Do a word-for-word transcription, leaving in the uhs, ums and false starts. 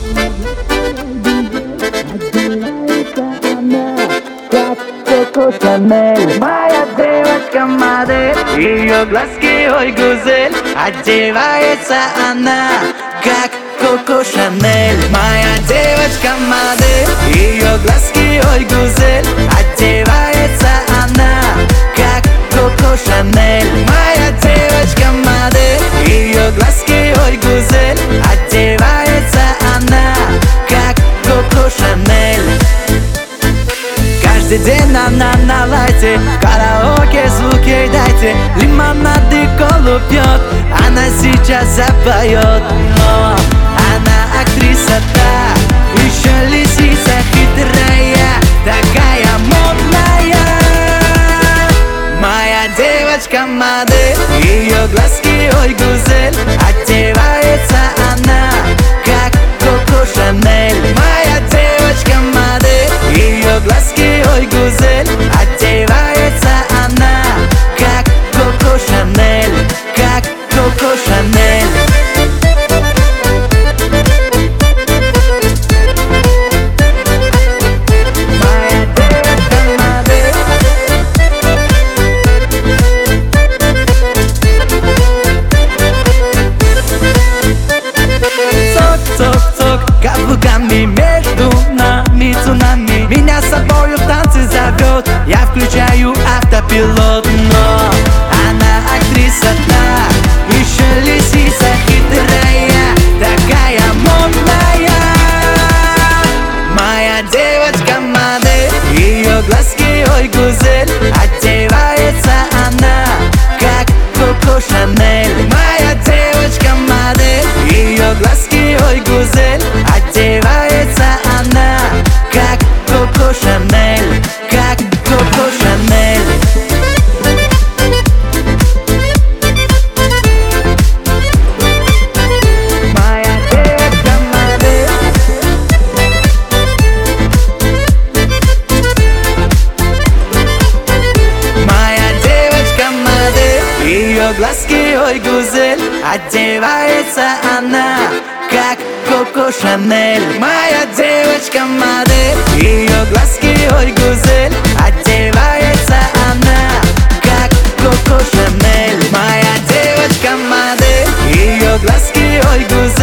Коко Шанель, моя девочка модель, ее глазки, ой, гузель, одевается она, как Коко Шанель. Моя девочка модель, ее глазки, ой, гузель, одевается она, как Коко Шанель. Моя девочка модель, ее глазки, ой, гузель, одевается она, как Коко Шанель. Каждый день она на лайте, в караоке звуки дайте, лимонады колу пьет, она сейчас запоет. Но она актриса, та еще лисица хитрая, такая модная. Моя девочка модель, ее глазки, ой, гузель, одевается она, как Коко Шанель. Моя девочка модель, ее глазки, ой, гузель, одевается она, как Коко Шанель, как Коко Шанель. Моя девочка модель. Цок-цок-цок, каблуками между нами цунами, меня с собою в танцы зовет, я включаю автопилот. Но она актриса, та еще лисица хитрая, такая модная. Моя девочка модель, ее глазки, ой, гузель, одевается она, как Коко Шанель. Моя девочка модель, ее глазки, ой, гузель, одевается она, как Коко Шанель, как Коко Шанель. Моя девочка модель. Моя девочка модель, ее глазки, ой, гузель, одевается она, как Коко Шанель. Моя девочка модель, ее глазки, ой, гузель, одевается она, как Коко Шанель. Моя девочка модель, ее глазки, ой, гузель,